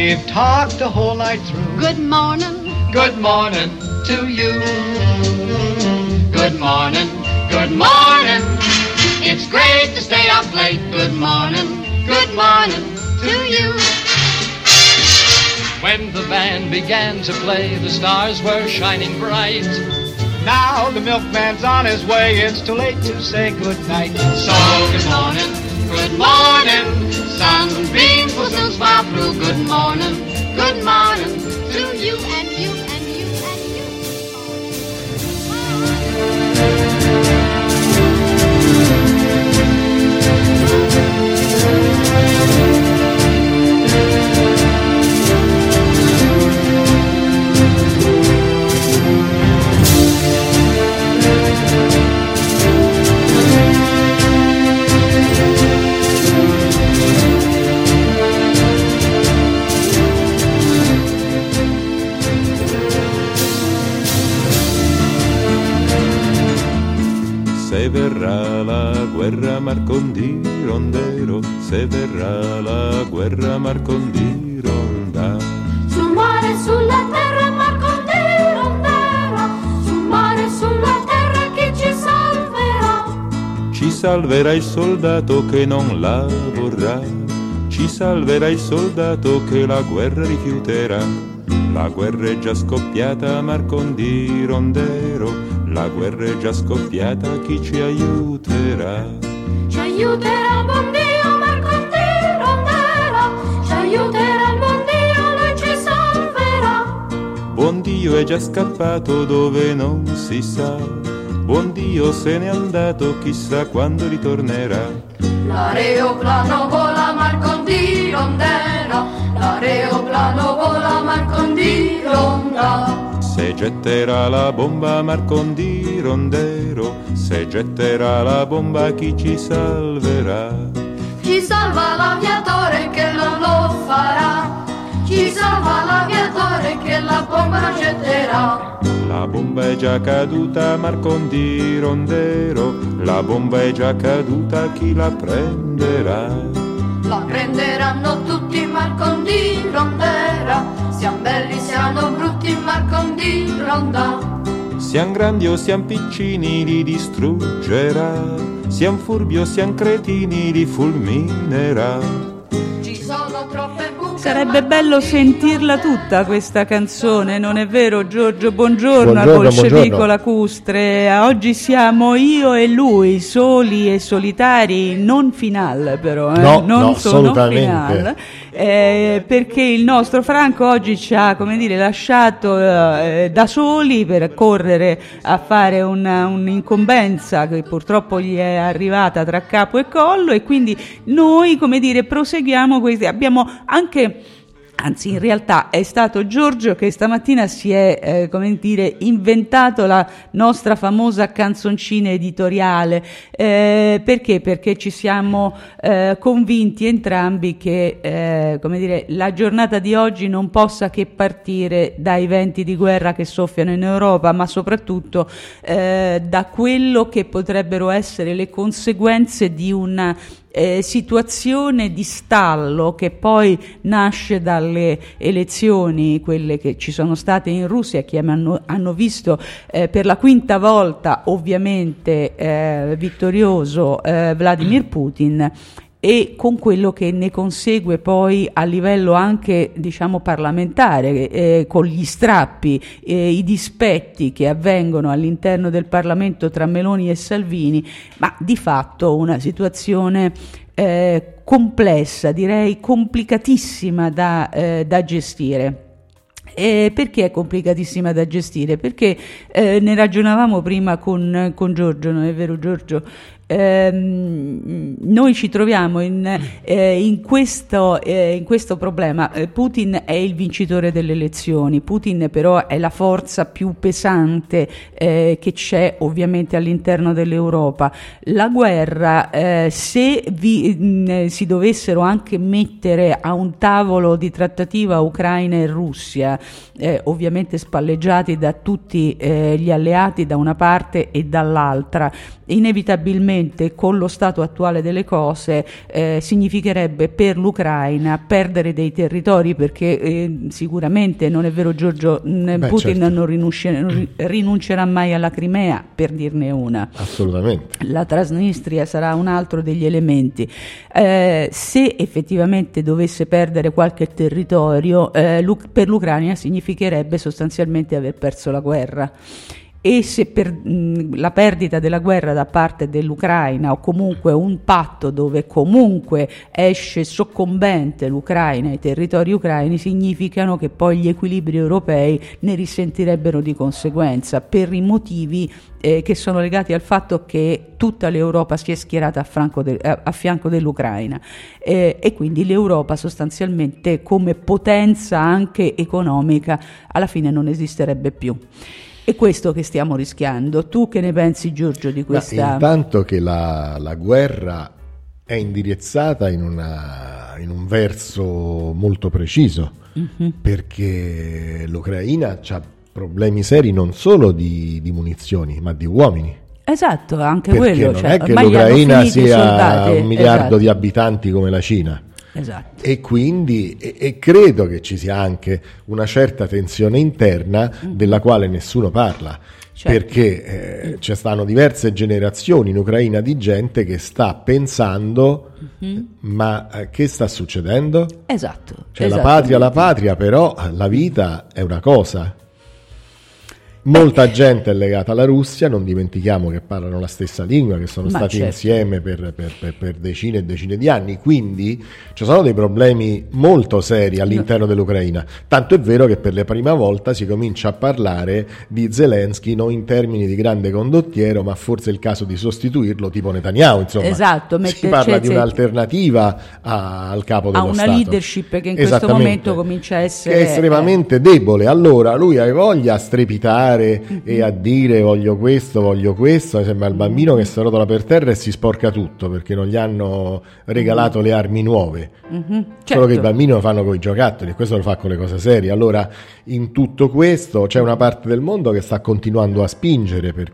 We've talked the whole night through. Good morning. Good morning to you. Good morning. Good morning. It's great to stay up late. Good morning. Good morning to you. When the band began to play, the stars were shining bright. Now the milkman's on his way, it's too late to say goodnight. So good morning, good morning, sunbeams will soon smile through. Good morning to you and you and you and you. Se verrà la guerra Marcondì-Rondero, se verrà la guerra Marcondì-Ronda. Sul mare, sulla terra Marcondì-Rondera, sul mare, sulla terra chi ci salverà? Ci salverà il soldato che non la vorrà, ci salverà il soldato che la guerra rifiuterà. La guerra è già scoppiata Marcondì-Rondero, la guerra è già scoppiata, chi ci aiuterà? Ci aiuterà il buon Dio Marcondì-Rondera, ci aiuterà il buon Dio, lui ci salverà. Buon Dio è già scappato dove non si sa, buon Dio se n'è andato, chissà quando ritornerà. L'aeroplano vola Marcondì-Rondera, l'aeroplano vola Marcondì-Ronda. Se getterà la bomba Marcondì-Rondero, se getterà la bomba chi ci salverà? Ci salva l'aviatore che non lo farà, ci salva l'aviatore che la bomba non getterà. La bomba è già caduta Marcondì-Rondero, la bomba è già caduta, chi la prenderà? La prenderanno tutti Marcondì-Rondera, siamo belli, siamo brutti Marcondì-Ronda. Siam grandi o siam piccini li distruggerà, siam furbi o siam cretini li fulminerà. Ci sono troppe buche. Sarebbe bello sentirla tutta questa canzone, non è vero Giorgio? Buongiorno al bolscevico buongiorno. lacustre. Oggi siamo io e lui, soli e solitari, non final però, No, non assolutamente. final. Perché il nostro Franco oggi ci ha, come dire, lasciato da soli per correre a fare un'incombenza che purtroppo gli è arrivata tra capo e collo, e quindi noi, come dire, proseguiamo questi. Abbiamo anche, anzi in realtà è stato Giorgio che stamattina si è come dire inventato la nostra famosa canzoncina editoriale, perché ci siamo convinti entrambi che come dire la giornata di oggi non possa che partire dai venti di guerra che soffiano in Europa, ma soprattutto da quello che potrebbero essere le conseguenze di una situazione di stallo che poi nasce dalle elezioni, quelle che ci sono state in Russia, che hanno visto per la quinta volta ovviamente vittorioso Vladimir Putin, e con quello che ne consegue poi a livello anche diciamo parlamentare, con gli strappi, i dispetti che avvengono all'interno del Parlamento tra Meloni e Salvini, ma di fatto una situazione complessa, direi complicatissima da gestire. Perché è complicatissima da gestire? Perché ne ragionavamo prima con Giorgio, non è vero Giorgio? Noi ci troviamo in questo problema. Putin è il vincitore delle elezioni, Putin però è la forza più pesante che c'è ovviamente all'interno dell'Europa. La guerra, se si dovessero anche mettere a un tavolo di trattativa Ucraina e Russia, ovviamente spalleggiati da tutti gli alleati da una parte e dall'altra, inevitabilmente probabilmente con lo stato attuale delle cose significherebbe per l'Ucraina perdere dei territori, perché sicuramente non è vero, Giorgio, Putin certo. non rinuncerà mai alla Crimea, per dirne una. Assolutamente. La Transnistria sarà un altro degli elementi. Se effettivamente dovesse perdere qualche territorio, per l'Ucraina significherebbe sostanzialmente aver perso la guerra. E se per la perdita della guerra da parte dell'Ucraina, o comunque un patto dove comunque esce soccombente l'Ucraina, i territori ucraini, significano che poi gli equilibri europei ne risentirebbero di conseguenza, per i motivi che sono legati al fatto che tutta l'Europa si è schierata a fianco dell'Ucraina, e quindi l'Europa sostanzialmente come potenza anche economica alla fine non esisterebbe più. È questo che stiamo rischiando. Tu che ne pensi, Giorgio, di questa? Ma intanto che la guerra è indirizzata in un verso molto preciso, perché l'Ucraina ha problemi seri non solo di munizioni, ma di uomini. Esatto, anche perché quello. Non è che l'Ucraina sia 1 miliardo di abitanti come la Cina. Esatto. E quindi e credo che ci sia anche una certa tensione interna della quale nessuno parla, certo. Perché ci stanno diverse generazioni in Ucraina di gente che sta pensando ma che sta succedendo? Esatto. Cioè la patria, però la vita è una cosa. Molta gente è legata alla Russia, non dimentichiamo che parlano la stessa lingua, che sono stati certo. insieme per decine e decine di anni, quindi ci sono dei problemi molto seri all'interno dell'Ucraina, tanto è vero che per la prima volta si comincia a parlare di Zelensky non in termini di grande condottiero, ma forse è il caso di sostituirlo tipo Netanyahu, insomma. Esatto, si parla di un'alternativa al capo dello Stato. A una leadership che in questo momento comincia a essere... che è estremamente debole, allora lui ha voglia a strepitare e a dire voglio questo, sembra il bambino che si rotola per terra e si sporca tutto perché non gli hanno regalato le armi nuove, certo. Solo che i bambini lo fanno con i giocattoli e questo lo fa con le cose serie. Allora in tutto questo c'è una parte del mondo che sta continuando a spingere per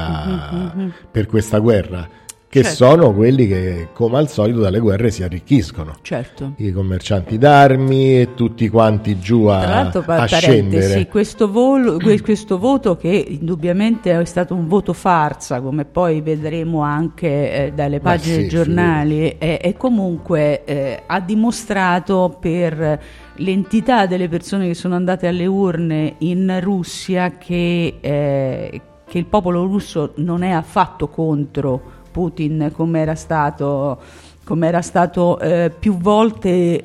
questa guerra, che certo. sono quelli che come al solito dalle guerre si arricchiscono, certo. I commercianti d'armi e tutti quanti giù a scendere. Questo voto, che indubbiamente è stato un voto farsa, come poi vedremo anche dalle pagine dei giornali, e comunque ha dimostrato per l'entità delle persone che sono andate alle urne in Russia che il popolo russo non è affatto contro Putin come era stato più volte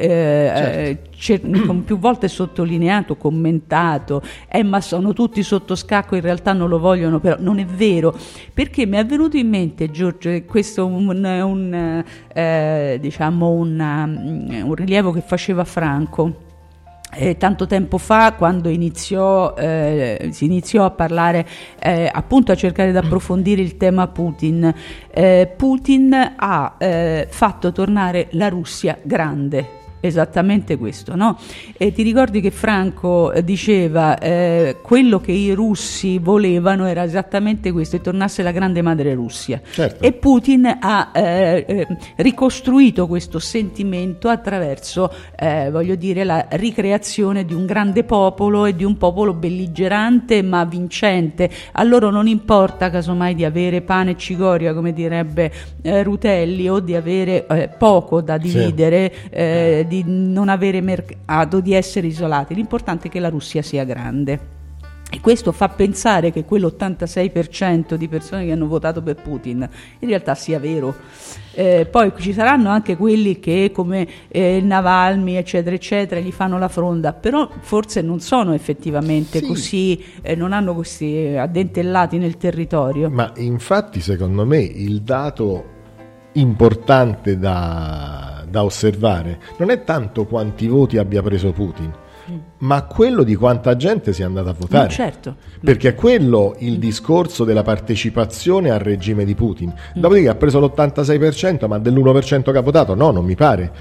più volte sottolineato, commentato, ma sono tutti sotto scacco, in realtà non lo vogliono, però non è vero, perché mi è venuto in mente, Giorgio, e questo un rilievo che faceva Franco tanto tempo fa, quando si iniziò a parlare, appunto a cercare di approfondire il tema Putin. Putin ha fatto tornare la Russia grande. Esattamente questo, no? Ti ricordi che Franco diceva quello che i russi volevano era esattamente questo, che tornasse la grande madre Russia, certo. E Putin ha ricostruito questo sentimento attraverso la ricreazione di un grande popolo e di un popolo belligerante ma vincente. A loro non importa casomai di avere pane e cicoria, come direbbe Rutelli, o di avere poco da dividere, sì. Di non avere mercato, di essere isolati. L'importante è che la Russia sia grande, e questo fa pensare che quell'86% di persone che hanno votato per Putin in realtà sia vero. Poi ci saranno anche quelli che, come Navalny eccetera eccetera, gli fanno la fronda, però forse non sono effettivamente così, non hanno questi addentellati nel territorio. Ma infatti secondo me il dato importante da osservare non è tanto quanti voti abbia preso Putin, ma quello di quanta gente sia andata a votare. Certo. Perché è quello il discorso della partecipazione al regime di Putin. Dopodiché ha preso l'86%, ma dell'1% che ha votato? No, non mi pare. No.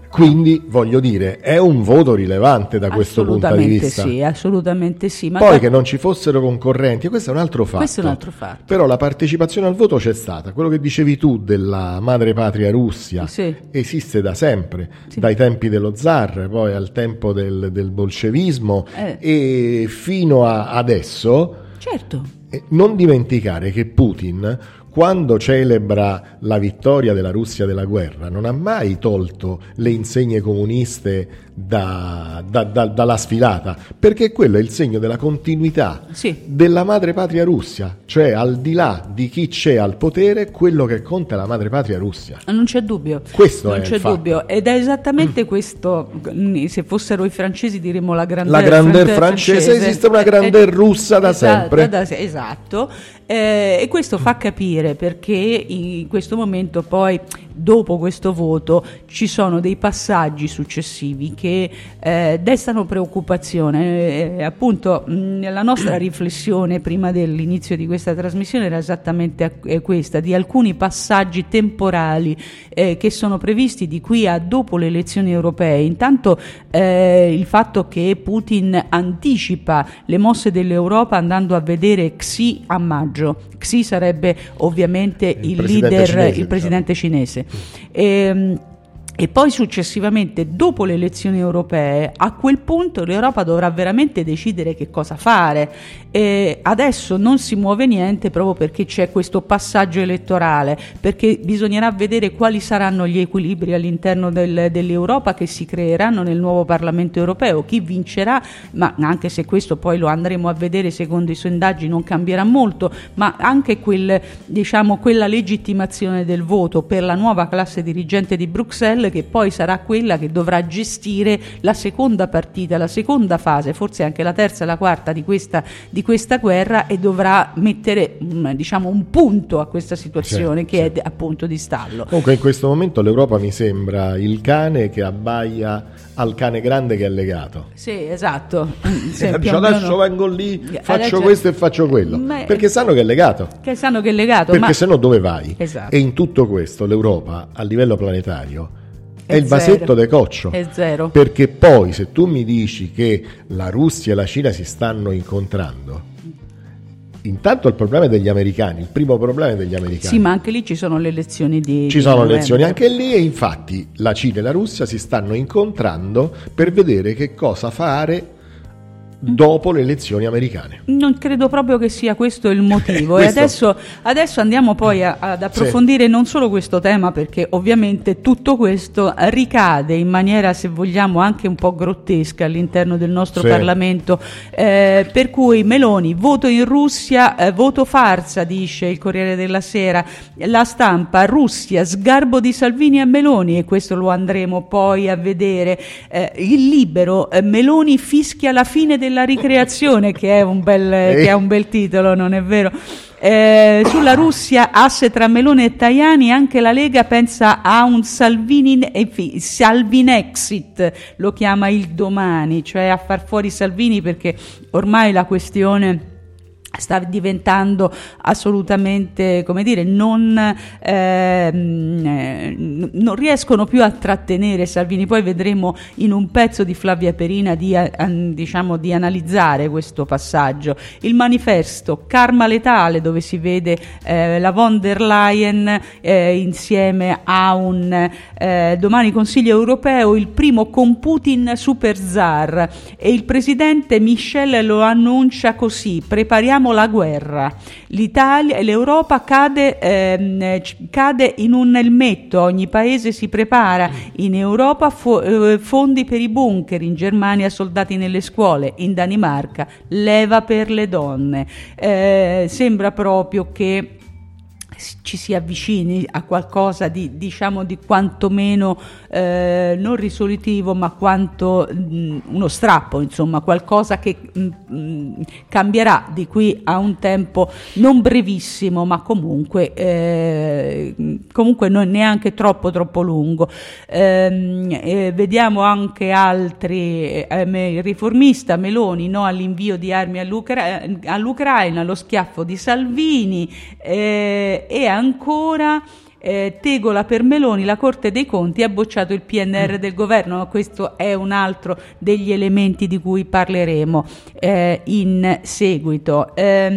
Quindi, voglio dire, è un voto rilevante da questo punto di vista. Sì, assolutamente sì. Ma poi che non ci fossero concorrenti, questo è un altro fatto. Questo è un altro fatto. Però la partecipazione al voto c'è stata. Quello che dicevi tu della madrepatria Russia esiste da sempre, dai tempi dello zar, poi al tempo del bolscevismo e fino a adesso. Certo. Non dimenticare che Putin, quando celebra la vittoria della Russia della guerra, non ha mai tolto le insegne comuniste dalla sfilata, perché quello è il segno della continuità della madrepatria Russia, cioè al di là di chi c'è al potere, quello che conta è la madrepatria Russia. Non c'è dubbio. Questo non è c'è il fatto. dubbio. Ed è esattamente questo, se fossero i francesi diremmo la grandeur, francese, esiste una grandeur russa da sempre. Esatto. E questo fa capire perché in questo momento poi, dopo questo voto, ci sono dei passaggi successivi che destano preoccupazione. Appunto, la nostra riflessione prima dell'inizio di questa trasmissione era esattamente questa, di alcuni passaggi temporali che sono previsti di qui a dopo le elezioni europee. Intanto il fatto che Putin anticipa le mosse dell'Europa andando a vedere Xi a maggio. Xi sarebbe ovviamente il leader, cinese, il presidente cinese. E poi successivamente, dopo le elezioni europee, a quel punto l'Europa dovrà veramente decidere che cosa fare. E adesso non si muove niente proprio perché c'è questo passaggio elettorale, perché bisognerà vedere quali saranno gli equilibri all'interno dell'Europa che si creeranno nel nuovo Parlamento europeo, chi vincerà, ma anche se questo poi lo andremo a vedere secondo i sondaggi non cambierà molto, ma anche quella legittimazione del voto per la nuova classe dirigente di Bruxelles, che poi sarà quella che dovrà gestire la seconda partita, la seconda fase, forse anche la terza e la quarta di questa guerra, e dovrà mettere un punto a questa situazione che è appunto di stallo. Comunque in questo momento l'Europa mi sembra il cane che abbaia al cane grande che è legato. Sì, esatto. Adesso vengo lì, faccio questo e faccio quello, perché sanno che è legato. Perché se no dove vai? Esatto. E in tutto questo l'Europa a livello planetario è il vasetto de coccio. È zero. Perché poi se tu mi dici che la Russia e la Cina si stanno incontrando, intanto il problema è degli americani, il primo problema è degli americani. Sì, ma anche lì ci sono le elezioni Ci sono le elezioni anche lì, e infatti la Cina e la Russia si stanno incontrando per vedere che cosa fare dopo le elezioni americane. Non credo proprio che sia questo il motivo. E adesso andiamo poi ad approfondire non solo questo tema, perché ovviamente tutto questo ricade in maniera, se vogliamo, anche un po' grottesca all'interno del nostro Parlamento, per cui Meloni, voto in Russia, voto farsa, dice il Corriere della Sera. La Stampa, Russia, sgarbo di Salvini a Meloni, e questo lo andremo poi a vedere. Il Libero, Meloni fischia la fine della ricreazione, che è un bel titolo, non è vero? Sulla Russia, asse tra Meloni e Tajani, anche la Lega pensa a un Salvinexit, lo chiama il Domani, cioè a far fuori Salvini, perché ormai la questione sta diventando assolutamente, come dire, non riescono più a trattenere Salvini. Poi vedremo in un pezzo di Flavia Perina di analizzare questo passaggio. Il Manifesto, karma letale, dove si vede la von der Leyen insieme a un domani Consiglio europeo, il primo con Putin super zar, e il presidente Michel lo annuncia così: prepariamo la guerra, l'Italia e l'Europa cade in un elmetto, ogni paese si prepara, in Europa fondi per i bunker, in Germania soldati nelle scuole, in Danimarca leva per le donne. Sembra proprio che ci si avvicini a qualcosa di quantomeno non risolutivo, ma quanto uno strappo, insomma, qualcosa che cambierà di qui a un tempo non brevissimo, ma comunque non neanche troppo lungo. Vediamo anche altri, il Riformista, Meloni, no all'invio di armi all'Ucraina, lo schiaffo di Salvini, e ancora tegola per Meloni, la Corte dei Conti ha bocciato il PNR del governo. Questo è un altro degli elementi di cui parleremo in seguito.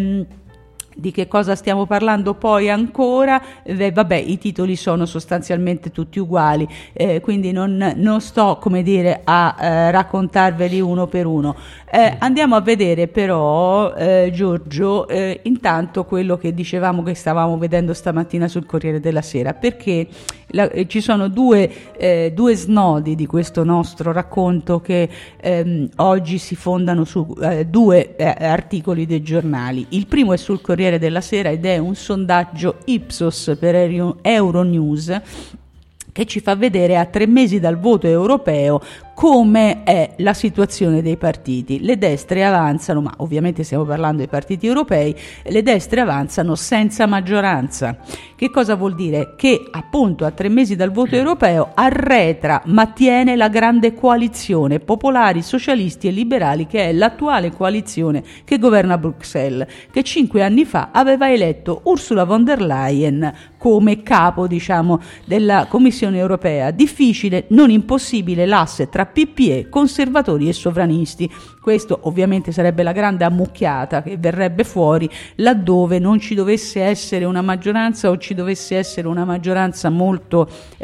Di che cosa stiamo parlando poi ancora? Vabbè, i titoli sono sostanzialmente tutti uguali, quindi non sto, come dire, a raccontarveli uno per uno. Andiamo a vedere però, Giorgio, intanto quello che dicevamo, che stavamo vedendo stamattina sul Corriere della Sera, perché ci sono due snodi di questo nostro racconto che oggi si fondano su due articoli dei giornali. Il primo è sul Corriere della Sera ed è un sondaggio Ipsos per Euronews che ci fa vedere a 3 mesi dal voto europeo come è la situazione dei partiti. Le destre avanzano, ma ovviamente stiamo parlando dei partiti europei, le destre avanzano senza maggioranza. Che cosa vuol dire? Che appunto a 3 mesi dal voto europeo arretra ma tiene la grande coalizione popolari, socialisti e liberali, che è l'attuale coalizione che governa Bruxelles, che 5 anni fa aveva eletto Ursula von der Leyen come capo, diciamo, della Commissione europea. Difficile, non impossibile, l'asse tra PPE, conservatori e sovranisti. Questo ovviamente sarebbe la grande ammucchiata che verrebbe fuori laddove non ci dovesse essere una maggioranza, o ci dovesse essere una maggioranza molto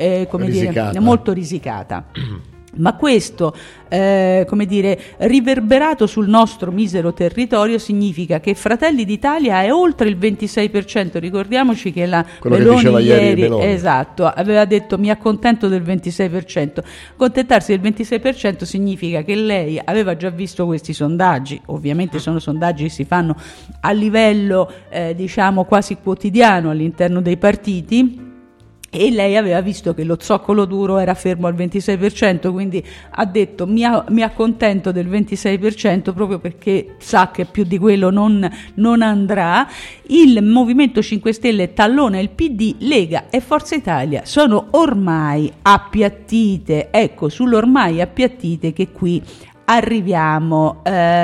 molto risicata. Ma questo, riverberato sul nostro misero territorio, significa che Fratelli d'Italia è oltre il 26%. Ricordiamoci che la Meloni ieri esatto, aveva detto mi accontento del 26%. Accontentarsi del 26% significa che lei aveva già visto questi sondaggi. Ovviamente sono sondaggi che si fanno a livello quasi quotidiano all'interno dei partiti, e lei aveva visto che lo zoccolo duro era fermo al 26%, quindi ha detto mi accontento del 26% proprio perché sa che più di quello non andrà. Il Movimento 5 Stelle tallona il PD, Lega e Forza Italia sono ormai appiattite. Ecco, sull'ormai appiattite che qui arriviamo.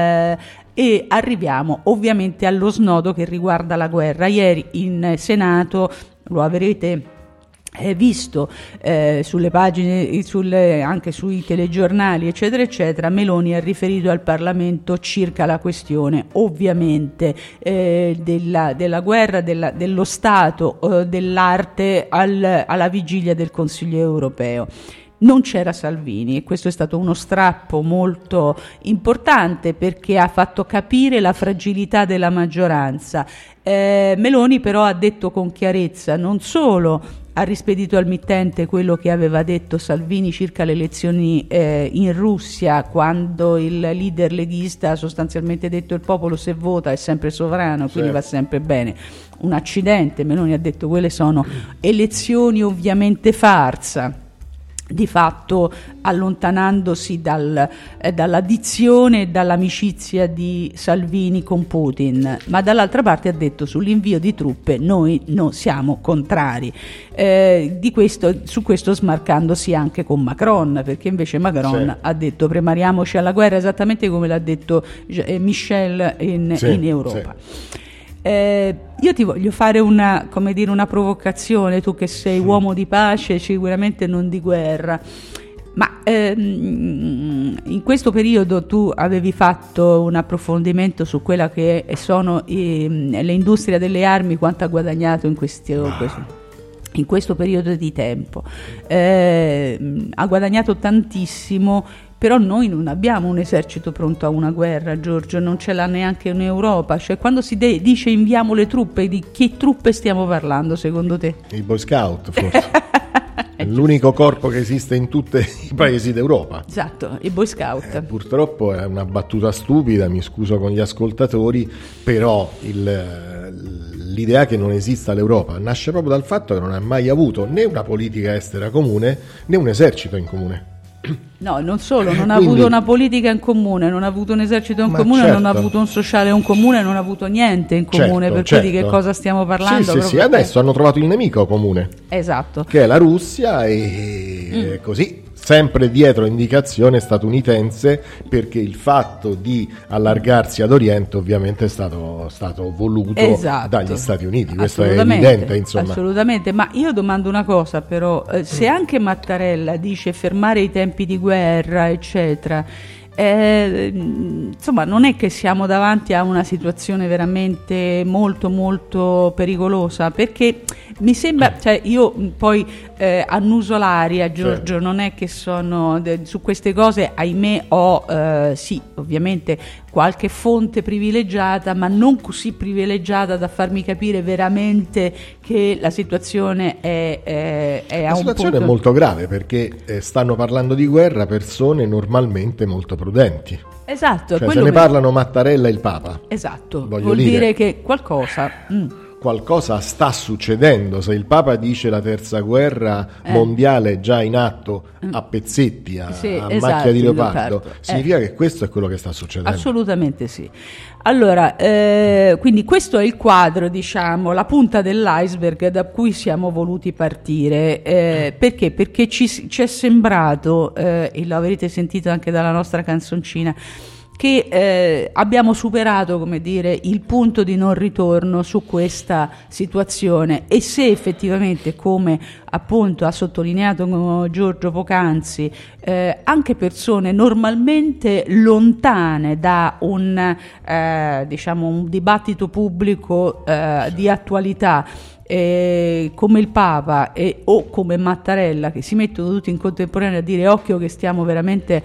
E arriviamo ovviamente allo snodo che riguarda la guerra. Ieri in Senato, lo avrete visto sulle pagine, anche sui telegiornali eccetera eccetera, Meloni ha riferito al Parlamento circa la questione ovviamente della guerra, dello Stato, dell'arte alla vigilia del Consiglio europeo. Non c'era Salvini e questo è stato uno strappo molto importante perché ha fatto capire la fragilità della maggioranza. Meloni però ha detto con chiarezza, non solo ha rispedito al mittente quello che aveva detto Salvini circa le elezioni in Russia, quando il leader leghista ha sostanzialmente detto il popolo se vota è sempre sovrano, quindi va sempre bene. Un accidente, Meloni ha detto quelle sono elezioni ovviamente farsa, di fatto allontanandosi dalla dizione e dall'amicizia di Salvini con Putin, ma dall'altra parte ha detto sull'invio di truppe noi non siamo contrari, su questo smarcandosi anche con Macron, perché invece Macron ha detto prepariamoci alla guerra, esattamente come l'ha detto Michel in Europa. Io ti voglio fare una provocazione, tu che sei uomo di pace, sicuramente non di guerra, ma in questo periodo tu avevi fatto un approfondimento su quella che sono le industrie delle armi, quanto ha guadagnato in questo periodo di tempo. Ha guadagnato tantissimo. Però noi non abbiamo un esercito pronto a una guerra, Giorgio, non ce l'ha neanche in Europa. Cioè, quando si dice inviamo le truppe, di che truppe stiamo parlando secondo te? I Boy Scout, forse. È l'unico corpo che esiste in tutti i paesi d'Europa. Esatto, i Boy Scout. Purtroppo è una battuta stupida, mi scuso con gli ascoltatori, però l'idea che non esista l'Europa nasce proprio dal fatto che non ha mai avuto né una politica estera comune né un esercito in comune. No, non solo, non ha Quindi- avuto una politica in comune, non ha avuto un esercito in Ma comune, non ha certo. avuto un sociale in comune, non ha avuto niente in comune, Certo, per certo. cui di che cosa stiamo parlando? Sì, sì, sì, Proprio- adesso hanno trovato il nemico comune, Esatto. che è la Russia, e così, sempre dietro indicazione statunitense, perché il fatto di allargarsi ad Oriente ovviamente è stato voluto Esatto. dagli Stati Uniti, questo è Assolutamente, evidente, insomma. assolutamente, ma io domando una cosa però, se anche Mattarella dice fermare i tempi di guerra eccetera, insomma non è che siamo davanti a una situazione veramente molto molto pericolosa, perché mi sembra, cioè io poi annuso l'aria, Giorgio, non è che sono su queste cose, ahimè ho sì ovviamente qualche fonte privilegiata, ma non così privilegiata da farmi capire veramente che la situazione è a La un situazione punto è molto grave, perché stanno parlando di guerra persone normalmente molto prudenti. esatto, Cioè, quello se ne mi- parlano Mattarella e il Papa. esatto, Voglio vuol dire- dire che qualcosa Qualcosa sta succedendo. Se il Papa dice la terza guerra mondiale è già in atto a pezzetti, a Sì, macchia esatto, di di leopardo, leopardo. significa che questo è quello che sta succedendo. assolutamente sì. Allora, quindi questo è il quadro, diciamo, la punta dell'iceberg da cui siamo voluti partire. Perché? Perché ci è sembrato, e lo avrete sentito anche dalla nostra canzoncina, che abbiamo superato, come dire, il punto di non ritorno su questa situazione, e se effettivamente, come appunto ha sottolineato Giorgio poc'anzi, anche persone normalmente lontane da un diciamo un dibattito pubblico di attualità, come il Papa o come Mattarella, che si mettono tutti in contemporanea a dire occhio che stiamo veramente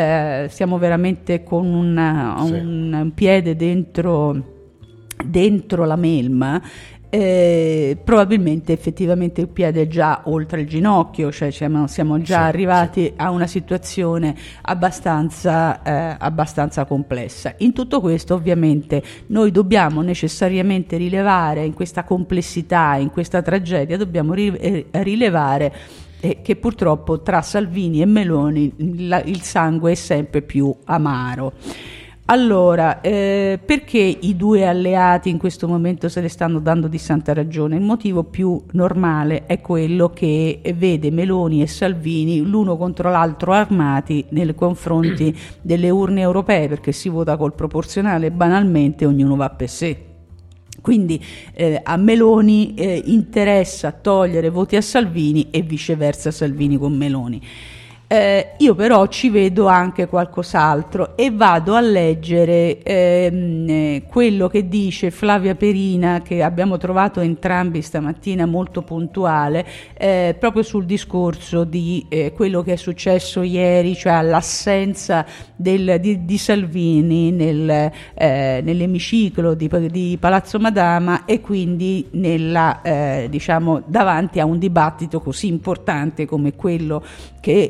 con un piede dentro la melma, probabilmente effettivamente il piede è già oltre il ginocchio, cioè siamo già arrivati a una situazione abbastanza complessa. In tutto questo ovviamente noi dobbiamo necessariamente rilevare, in questa complessità, in questa tragedia, dobbiamo rilevare che purtroppo tra Salvini e Meloni il sangue è sempre più amaro. Allora, perché i due alleati in questo momento se ne stanno dando di santa ragione? Il motivo più normale è quello che vede Meloni e Salvini l'uno contro l'altro armati nei confronti delle urne europee, perché si vota col proporzionale, banalmente ognuno va per sé. Quindi a Meloni interessa togliere voti a Salvini e viceversa Salvini con Meloni. Io però ci vedo anche qualcos'altro e vado a leggere quello che dice Flavia Perina, che abbiamo trovato entrambi stamattina molto puntuale, proprio sul discorso di quello che è successo ieri, cioè l'assenza di Salvini nell'emiciclo di Palazzo Madama, e quindi diciamo davanti a un dibattito così importante come quello che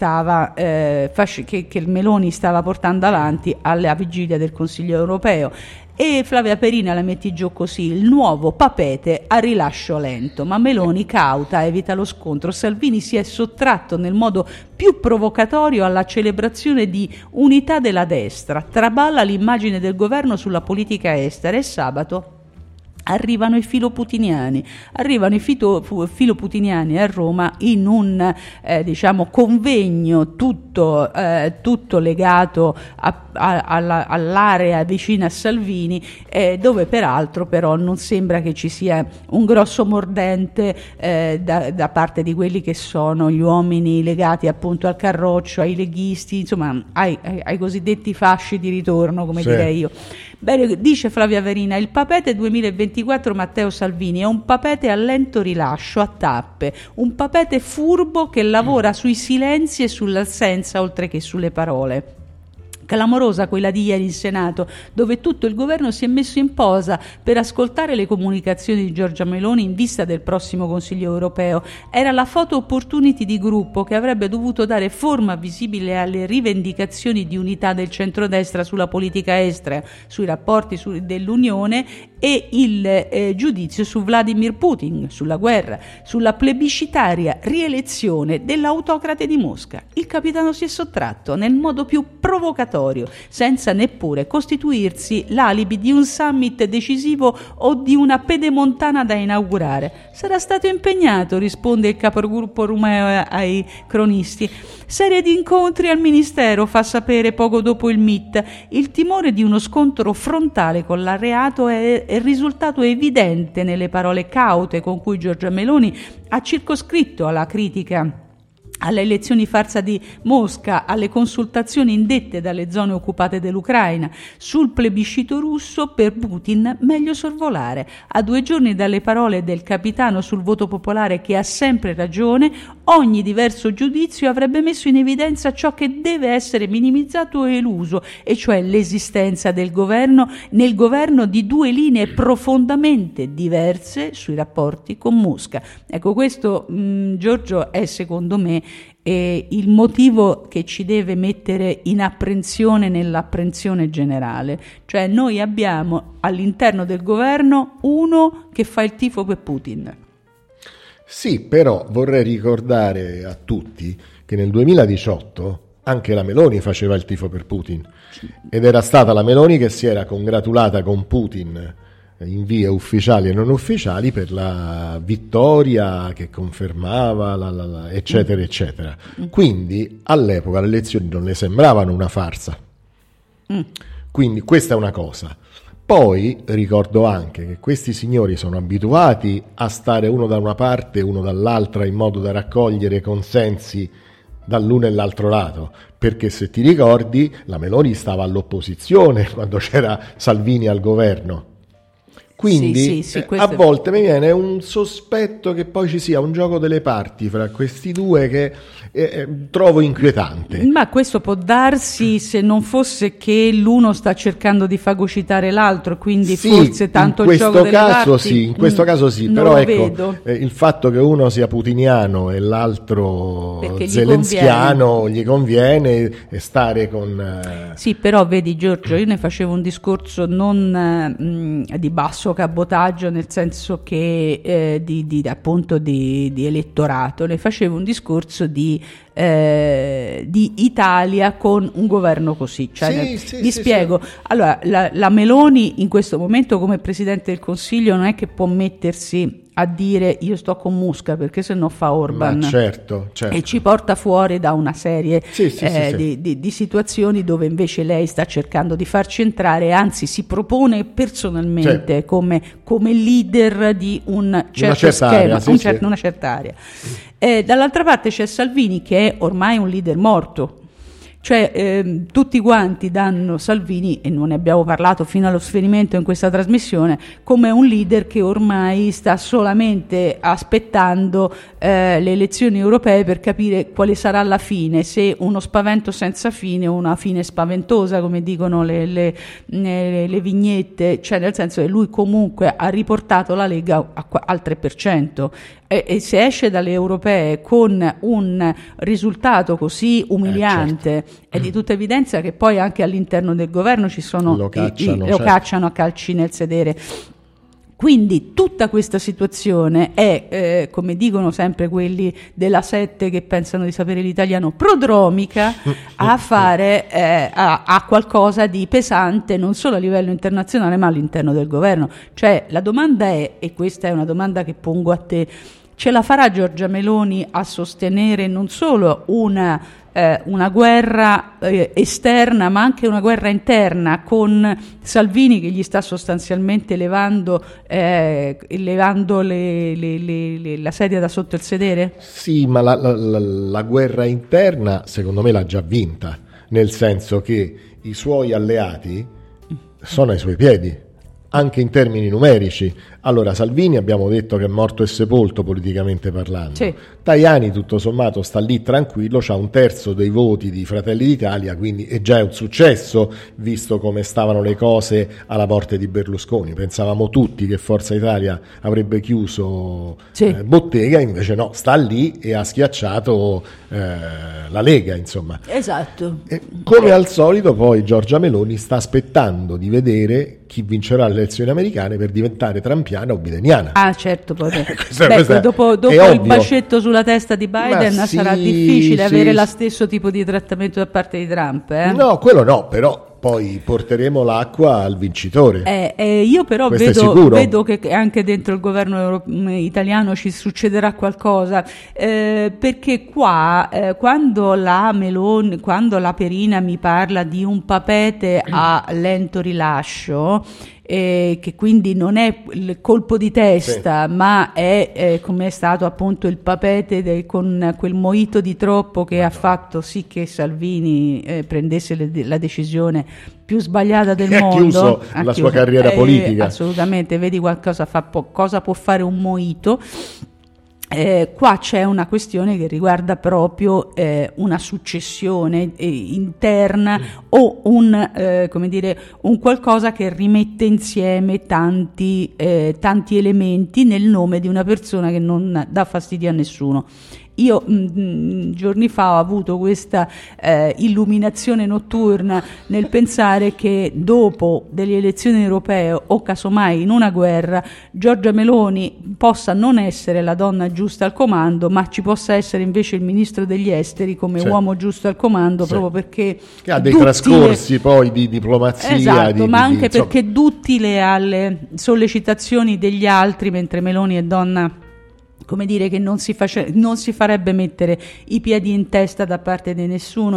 che il Meloni stava portando avanti alla vigilia del Consiglio europeo. E Flavia Perina la metti giù così: il nuovo Papete a rilascio lento, ma Meloni cauta evita lo scontro. Salvini si è sottratto nel modo più provocatorio alla celebrazione di unità della destra, traballa l'immagine del governo sulla politica estera, e sabato arrivano i filoputiniani a Roma in un diciamo convegno tutto legato all'area vicina a Salvini, dove peraltro però non sembra che ci sia un grosso mordente da parte di quelli che sono gli uomini legati appunto al Carroccio, ai leghisti, insomma ai cosiddetti fasci di ritorno, come direi io. Bene, dice Flavia Perina: il Papete 2024 Matteo Salvini è un Papete a lento rilascio, a tappe, un Papete furbo che lavora sui silenzi e sull'assenza oltre che sulle parole. Clamorosa quella di ieri in Senato, dove tutto il governo si è messo in posa per ascoltare le comunicazioni di Giorgia Meloni in vista del prossimo Consiglio europeo. Era la photo opportunity di gruppo che avrebbe dovuto dare forma visibile alle rivendicazioni di unità del centrodestra sulla politica estera, sui rapporti dell'Unione e il giudizio su Vladimir Putin, sulla guerra, sulla plebiscitaria rielezione dell'autocrate di Mosca. Il capitano si è sottratto nel modo più provocatorio, senza neppure costituirsi l'alibi di un summit decisivo o di una pedemontana da inaugurare. Sarà stato impegnato, risponde il capogruppo Romeo ai cronisti. Serie di incontri al ministero, fa sapere poco dopo il MIT. Il timore di uno scontro frontale con l'areato è risultato evidente nelle parole caute con cui Giorgia Meloni ha circoscritto alla critica alle elezioni farsa di Mosca, alle consultazioni indette dalle zone occupate dell'Ucraina. Sul plebiscito russo, per Putin meglio sorvolare. A 2 giorni dalle parole del capitano sul voto popolare, che ha sempre ragione, ogni diverso giudizio avrebbe messo in evidenza ciò che deve essere minimizzato e eluso, e cioè l'esistenza del governo nel governo di 2 linee profondamente diverse sui rapporti con Mosca. Ecco, questo Giorgio è secondo me il motivo che ci deve mettere in apprensione nell'apprensione generale. Cioè noi abbiamo all'interno del governo uno che fa il tifo per Putin. Sì, però vorrei ricordare a tutti che nel 2018 anche la Meloni faceva il tifo per Putin, ed era stata la Meloni che si era congratulata con Putin in vie ufficiali e non ufficiali per la vittoria che confermava eccetera eccetera. Quindi all'epoca le elezioni non le sembravano una farsa. Quindi questa è una cosa. Poi ricordo anche che questi signori sono abituati a stare uno da una parte e uno dall'altra in modo da raccogliere consensi dall'uno e l'altro lato, perché se ti ricordi la Meloni stava all'opposizione quando c'era Salvini al governo. Quindi sì, a volte mi viene un sospetto che poi ci sia un gioco delle parti fra questi due che trovo inquietante. Ma questo può darsi se non fosse che l'uno sta cercando di fagocitare l'altro, quindi sì, forse tanto il gioco delle parti. Sì, in questo caso sì, però ecco, il fatto che uno sia putiniano e l'altro zelenskiano gli conviene stare con... Sì, però vedi Giorgio, io ne facevo un discorso non di basso cabotaggio, nel senso che appunto di elettorato, ne facevo un discorso di Italia con un governo così, cioè, vi spiego. Allora, la Meloni in questo momento come Presidente del Consiglio non è che può mettersi a dire io sto con Mosca, perché se no fa Orban. Ma certo. E ci porta fuori da una serie di situazioni dove invece lei sta cercando di farci entrare, anzi si propone personalmente come leader di un certo schema, una certa area. Dall'altra parte c'è Salvini, che è ormai un leader morto. Cioè tutti quanti danno Salvini, e non ne abbiamo parlato fino allo sfinimento in questa trasmissione, come un leader che ormai sta solamente aspettando le elezioni europee per capire quale sarà la fine, se uno spavento senza fine o una fine spaventosa, come dicono le vignette, cioè nel senso che lui comunque ha riportato la Lega al 3%. E se esce dalle europee con un risultato così umiliante, è di tutta evidenza che poi anche all'interno del governo ci sono lo cacciano a calci nel sedere. Quindi tutta questa situazione è, come dicono sempre quelli della Sette che pensano di sapere l'italiano, prodromica a fare a qualcosa di pesante non solo a livello internazionale ma all'interno del governo. Cioè la domanda è, e questa è una domanda che pongo a te, ce la farà Giorgia Meloni a sostenere non solo una guerra esterna ma anche una guerra interna con Salvini che gli sta sostanzialmente levando la sedia da sotto il sedere? Sì, ma la guerra interna secondo me l'ha già vinta, nel senso che i suoi alleati sono ai suoi piedi. anche in termini numerici. Allora, Salvini abbiamo detto che è morto e sepolto politicamente parlando. Sì. Tajani tutto sommato sta lì tranquillo, c'ha 1/3 dei voti di Fratelli d'Italia, quindi è già un successo visto come stavano le cose alla morte di Berlusconi. Pensavamo tutti che Forza Italia avrebbe chiuso bottega, invece no, sta lì e ha schiacciato la Lega, insomma. Esatto. Come al solito poi Giorgia Meloni sta aspettando di vedere chi vincerà le elezioni americane per diventare trampiana o bideniana. Ah, certo, poi questo dopo il bacetto sulla testa di Biden sarà difficile avere lo stesso tipo di trattamento da parte di Trump. No, quello no, però poi porteremo l'acqua al vincitore. Io però vedo che anche dentro il governo italiano ci succederà qualcosa, perché qua quando la Perina mi parla di un papete a lento rilascio, che quindi non è il colpo di testa, ma è come è stato appunto il papete con quel mojito di troppo che ha fatto sì che Salvini prendesse la decisione più sbagliata del mondo. Ha chiuso la sua carriera politica. Assolutamente, vedi cosa può fare un mojito. Qua c'è una questione che riguarda proprio una successione interna o un qualcosa che rimette insieme tanti elementi nel nome di una persona che non dà fastidio a nessuno. Io giorni fa ho avuto questa illuminazione notturna nel pensare che dopo delle elezioni europee o casomai in una guerra Giorgia Meloni possa non essere la donna giusta al comando, ma ci possa essere invece il ministro degli esteri come uomo giusto al comando, proprio perché che ha dei trascorsi poi di diplomazia, esatto, ma anche perché duttile alle sollecitazioni degli altri, mentre Meloni è donna, come dire, che non si farebbe mettere i piedi in testa da parte di nessuno.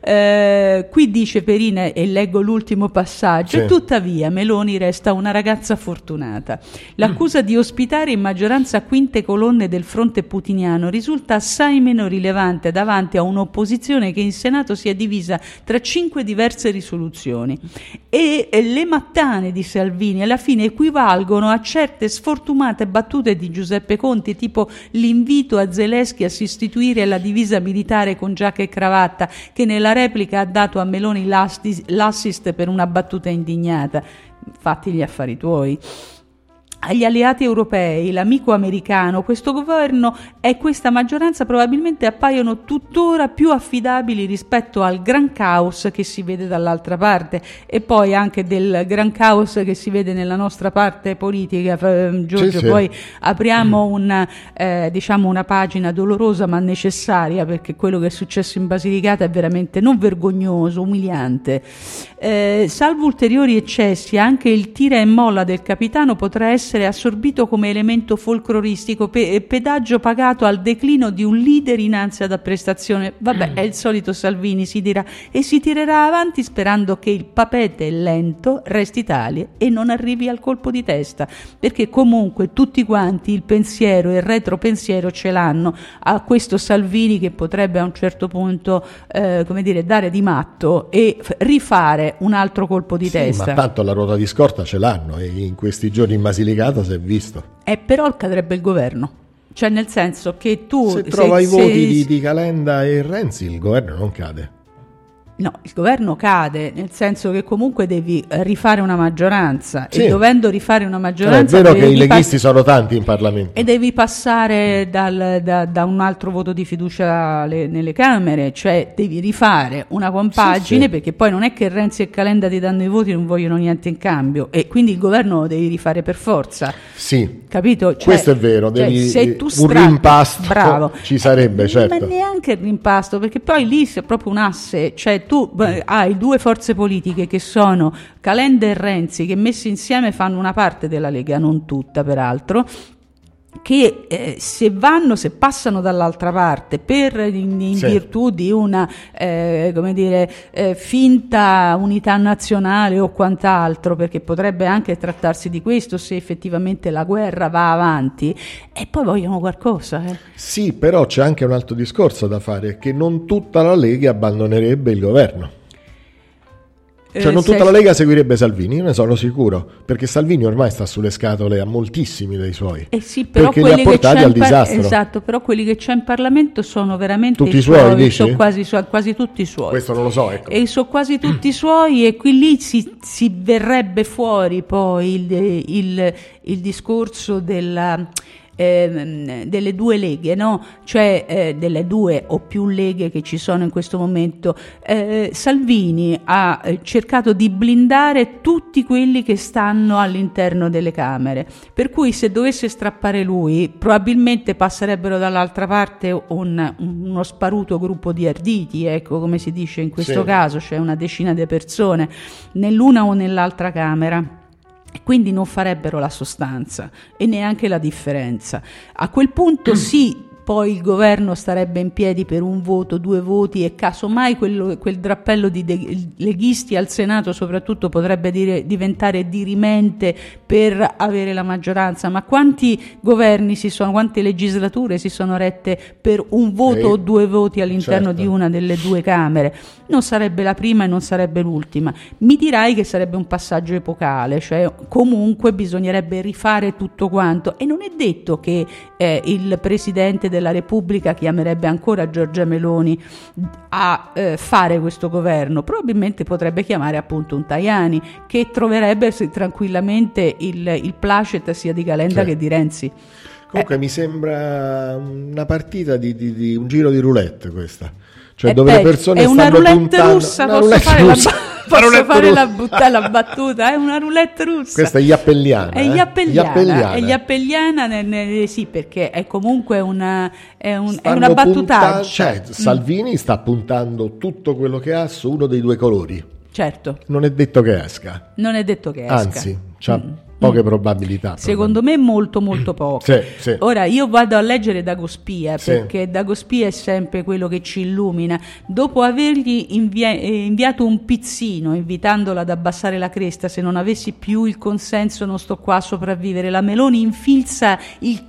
Qui dice Perina, e leggo l'ultimo passaggio, tuttavia Meloni resta una ragazza fortunata. L'accusa di ospitare in maggioranza quinte colonne del fronte putiniano risulta assai meno rilevante davanti a un'opposizione che in Senato si è divisa tra 5 diverse risoluzioni, e le mattane di Salvini alla fine equivalgono a certe sfortunate battute di Giuseppe Conte, tipo l'invito a Zelensky a sostituire la divisa militare con giacca e cravatta, che nella replica ha dato a Meloni l'assist per una battuta indignata. Fatti gli affari tuoi. Agli alleati europei, l'amico americano, questo governo e questa maggioranza probabilmente appaiono tuttora più affidabili rispetto al gran caos che si vede dall'altra parte, e poi anche del gran caos che si vede nella nostra parte politica. Giorgio, poi apriamo una pagina dolorosa ma necessaria, perché quello che è successo in Basilicata è veramente non vergognoso, umiliante. Salvo ulteriori eccessi, anche il tira e molla del capitano potrà essere assorbito come elemento folcloristico, pedaggio pagato al declino di un leader in ansia da prestazione. Vabbè, è il solito Salvini, si dirà, e si tirerà avanti sperando che il papete lento resti tale e non arrivi al colpo di testa, perché comunque tutti quanti il pensiero e il retropensiero ce l'hanno a questo Salvini, che potrebbe a un certo punto dare di matto e rifare un altro colpo di testa. Ma tanto la ruota di scorta ce l'hanno, e in questi giorni in Basilicata si è visto. Però cadrebbe il governo, cioè nel senso che tu se trova i voti di Calenda e Renzi, il governo non cade. No, il governo cade, nel senso che comunque devi rifare una maggioranza, e dovendo rifare una maggioranza... È vero che i leghisti sono tanti in Parlamento. E devi passare da un altro voto di fiducia nelle Camere, cioè devi rifare una compagine, perché poi non è che Renzi e Calenda ti danno i voti e non vogliono niente in cambio, e quindi il governo lo devi rifare per forza. Sì, capito? Questo è vero, se tu un rimpasto bravo, ci sarebbe, certo. Ma neanche il rimpasto, perché poi lì c'è proprio un asse, cioè tu hai due forze politiche che sono Calenda e Renzi, che messi insieme fanno una parte della Lega, non tutta peraltro, che se passano dall'altra parte in virtù di una finta unità nazionale o quant'altro, perché potrebbe anche trattarsi di questo se effettivamente la guerra va avanti, e poi vogliono qualcosa. Sì, però c'è anche un altro discorso da fare, che non tutta la Lega abbandonerebbe il governo. Cioè non tutta la Lega seguirebbe Salvini, io ne sono sicuro, perché Salvini ormai sta sulle scatole a moltissimi dei suoi. Sì, però perché li ha portati al disastro. Esatto, però quelli che c'è in Parlamento sono veramente tutti i suoi, dici? Sono quasi tutti i suoi. Questo non lo so, ecco. E sono quasi tutti i suoi, e qui lì si verrebbe fuori poi il discorso delle due leghe, no? Cioè delle due o più leghe che ci sono in questo momento. Salvini ha cercato di blindare tutti quelli che stanno all'interno delle Camere, per cui se dovesse strappare lui probabilmente passerebbero dall'altra parte uno sparuto gruppo di arditi, ecco, come si dice in questo caso, cioè una decina di persone nell'una o nell'altra Camera. Quindi non farebbero la sostanza e neanche la differenza. A quel punto sì, poi il governo starebbe in piedi per un voto, 2 voti, e casomai quel drappello di leghisti al Senato soprattutto potrebbe diventare dirimente per avere la maggioranza. Ma quanti governi quante legislature si sono rette per un voto o 2 voti all'interno di una delle 2 Camere? Non sarebbe la prima e non sarebbe l'ultima. Mi dirai che sarebbe un passaggio epocale, cioè comunque bisognerebbe rifare tutto quanto, e non è detto che il Presidente della Repubblica chiamerebbe ancora Giorgia Meloni a fare questo governo. Probabilmente potrebbe chiamare appunto un Tajani, che troverebbe tranquillamente il placet sia di Calenda che di Renzi. Comunque mi sembra una partita di un giro di roulette questa, cioè dove le persone è una stanno roulette puntando... russa, posso fare la battuta, è una roulette russa. Questa è Iappelliana. È Iappelliana, sì, perché è comunque è una battutaccia. Cioè, Salvini sta puntando tutto quello che ha su uno dei 2 colori. Certo. Non è detto che esca. Anzi, c'ha poche probabilità. Secondo me molto molto poche. Sì. Ora io vado a leggere Dagospia, perché Dagospia è sempre quello che ci illumina. Dopo avergli inviato un pizzino invitandolo ad abbassare la cresta, se non avessi più il consenso non sto qua a sopravvivere, la Meloni infilza il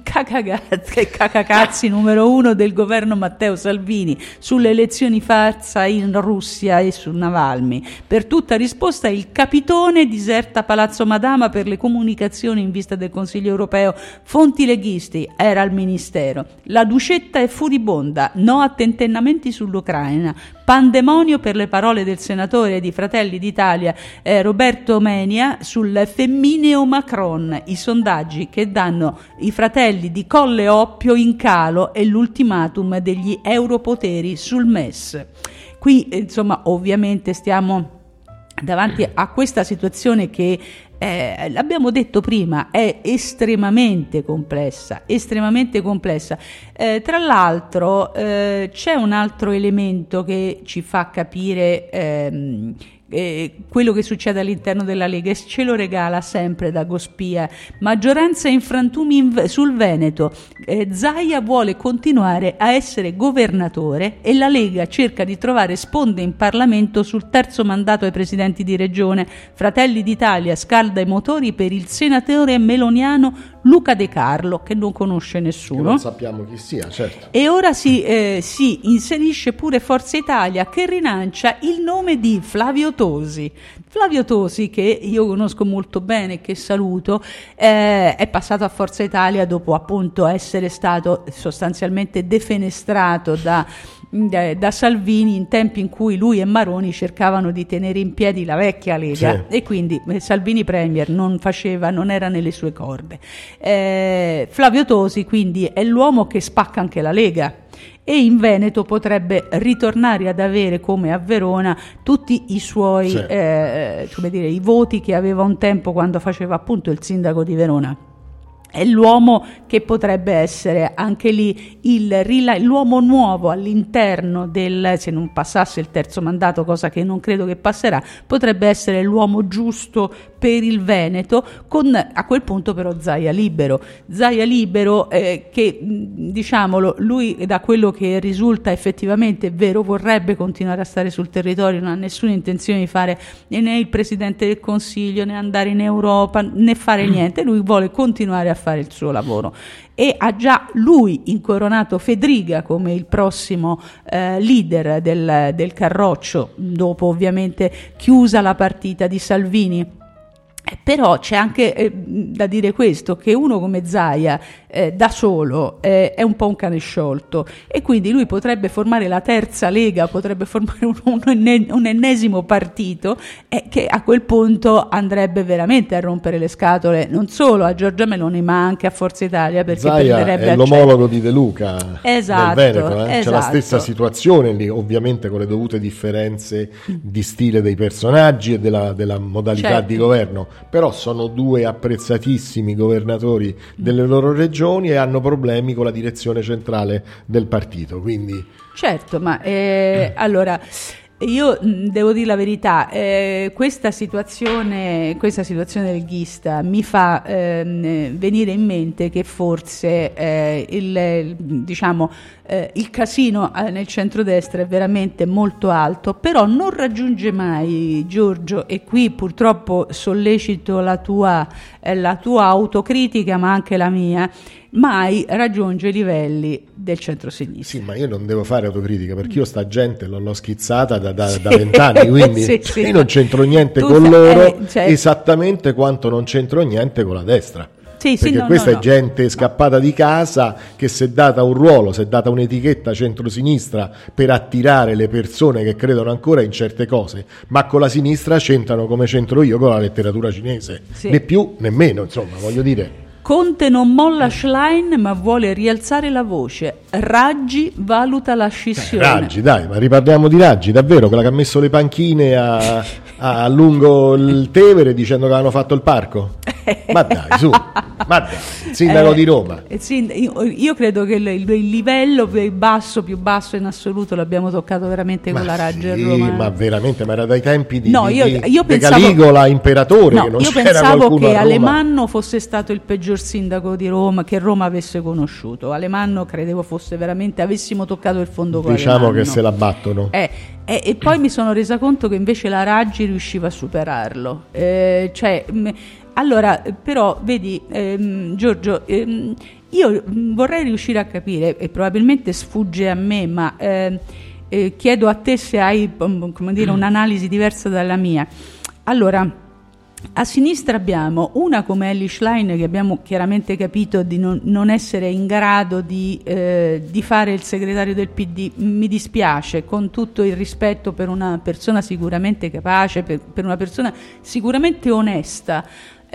cacacazzi numero 1 del governo Matteo Salvini sulle elezioni farsa in Russia e su Navalny. Per tutta risposta il capitone diserta Palazzo Madama per le comunicazioni in vista del Consiglio europeo. Fonti leghisti, era al Ministero. La Ducetta è furibonda, no a tentennamenti sull'Ucraina. Pandemonio per le parole del senatore di Fratelli d'Italia Roberto Menia sul femmineo Macron. I sondaggi che danno i fratelli di Colle Oppio in calo e l'ultimatum degli europoteri sul MES. Qui insomma ovviamente stiamo davanti a questa situazione che l'abbiamo detto prima, è estremamente complessa. Tra l'altro c'è un altro elemento che ci fa capire quello che succede all'interno della Lega, e ce lo regala sempre Dagospia. Maggioranza in frantumi sul Veneto. Zaia vuole continuare a essere governatore e la Lega cerca di trovare sponde in Parlamento sul terzo mandato ai presidenti di regione. Fratelli d'Italia scalda i motori per il senatore meloniano Luca De Carlo, che non conosce nessuno. Che non sappiamo chi sia, certo. E ora si inserisce pure Forza Italia, che rilancia il nome di Flavio Tosi. Flavio Tosi, che io conosco molto bene, che saluto, è passato a Forza Italia dopo appunto essere stato sostanzialmente defenestrato da Salvini in tempi in cui lui e Maroni cercavano di tenere in piedi la vecchia Lega, e quindi Salvini premier non era nelle sue corde. Flavio Tosi quindi è l'uomo che spacca anche la Lega, e in Veneto potrebbe ritornare ad avere, come a Verona, tutti i suoi i voti che aveva un tempo quando faceva appunto il sindaco di Verona. È l'uomo che potrebbe essere anche lì l'uomo nuovo all'interno se non passasse il terzo mandato, cosa che non credo che passerà, potrebbe essere l'uomo giusto per il Veneto, con a quel punto però Zaia libero che diciamolo, lui da quello che risulta effettivamente è vero, vorrebbe continuare a stare sul territorio, non ha nessuna intenzione di fare né il Presidente del Consiglio, né andare in Europa, né fare niente. Lui vuole continuare a fare il suo lavoro e ha già lui incoronato Fedriga come il prossimo leader del Carroccio, dopo ovviamente chiusa la partita di Salvini. Però c'è anche da dire questo, che uno come Zaia da solo è un po' un cane sciolto, e quindi lui potrebbe formare la terza lega, potrebbe formare un ennesimo partito che a quel punto andrebbe veramente a rompere le scatole non solo a Giorgia Meloni ma anche a Forza Italia, perché Zaia prenderebbe è l'omologo di De Luca nel Veneto, esatto. C'è la stessa situazione lì, ovviamente con le dovute differenze di stile dei personaggi e della modalità di governo, però sono due apprezzatissimi governatori delle loro regioni e hanno problemi con la direzione centrale del partito, quindi certo, ma allora io devo dire la verità, questa situazione del Ghista mi fa venire in mente che forse il casino nel centrodestra è veramente molto alto, però non raggiunge mai, Giorgio, e qui purtroppo sollecito la tua autocritica ma anche la mia, mai raggiunge i livelli del centrosinistra. Sì, ma io non devo fare autocritica, perché io sta gente l'ho schizzata da 20 anni, quindi io non c'entro niente con loro, esattamente quanto non c'entro niente con la destra. Perché questa è gente scappata di casa che si è data un ruolo, si è data un'etichetta centrosinistra per attirare le persone che credono ancora in certe cose, ma con la sinistra c'entrano come c'entro io con la letteratura cinese, né più né meno, insomma, voglio dire. Conte non molla Schlein ma vuole rialzare la voce. Raggi valuta la scissione. Raggi, dai, ma riparliamo di Raggi, davvero, quella che ha messo le panchine a lungo il Tevere dicendo che avevano fatto il parco? Ma dai, su, il sindaco di Roma. Io credo che il livello più basso in assoluto l'abbiamo toccato veramente con la Raggi a Roma. Ma veramente, ma era dai tempi di io pensavo, Caligola imperatore, che non io c'era pensavo qualcuno che a Roma. Alemanno fosse stato il peggior sindaco di Roma che Roma avesse conosciuto. Alemanno credevo fosse veramente, avessimo toccato il fondo con Alemanno. Che se la battono. E poi mi sono resa conto che invece la Raggi riusciva a superarlo. Allora, però, vedi, Giorgio, io vorrei riuscire a capire, e probabilmente sfugge a me, ma chiedo a te se hai, un'analisi diversa dalla mia. Allora, a sinistra abbiamo una come Elly Schlein, che abbiamo chiaramente capito di non essere in grado di fare il segretario del PD. Mi dispiace, con tutto il rispetto per una persona sicuramente capace, per una persona sicuramente onesta,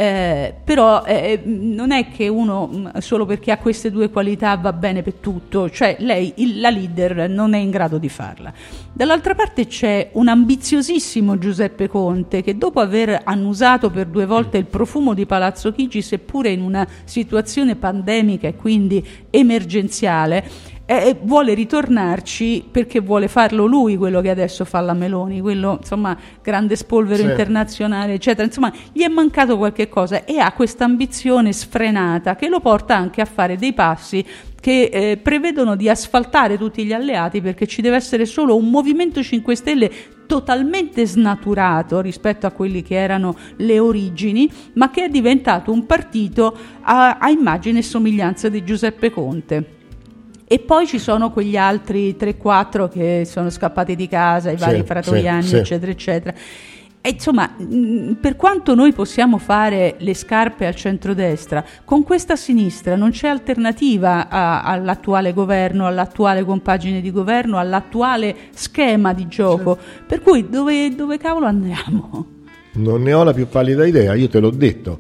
però non è che uno solo perché ha queste due qualità va bene per tutto, cioè lei, la leader, non è in grado di farla. Dall'altra parte c'è un ambiziosissimo Giuseppe Conte che, dopo aver annusato per 2 volte il profumo di Palazzo Chigi, seppure in una situazione pandemica e quindi emergenziale, vuole ritornarci perché vuole farlo lui quello che adesso fa la Meloni, quello, insomma, grande spolvero internazionale, eccetera. Insomma, gli è mancato qualche cosa e ha questa ambizione sfrenata che lo porta anche a fare dei passi che prevedono di asfaltare tutti gli alleati, perché ci deve essere solo un Movimento 5 Stelle totalmente snaturato rispetto a quelli che erano le origini, ma che è diventato un partito a immagine e somiglianza di Giuseppe Conte. E poi ci sono quegli altri 3-4 che sono scappati di casa, i vari Fratoriani, eccetera, eccetera. E insomma, per quanto noi possiamo fare le scarpe al centrodestra, con questa sinistra non c'è alternativa all'attuale governo, all'attuale compagine di governo, all'attuale schema di gioco. Per cui dove cavolo andiamo? Non ne ho la più pallida idea, io te l'ho detto,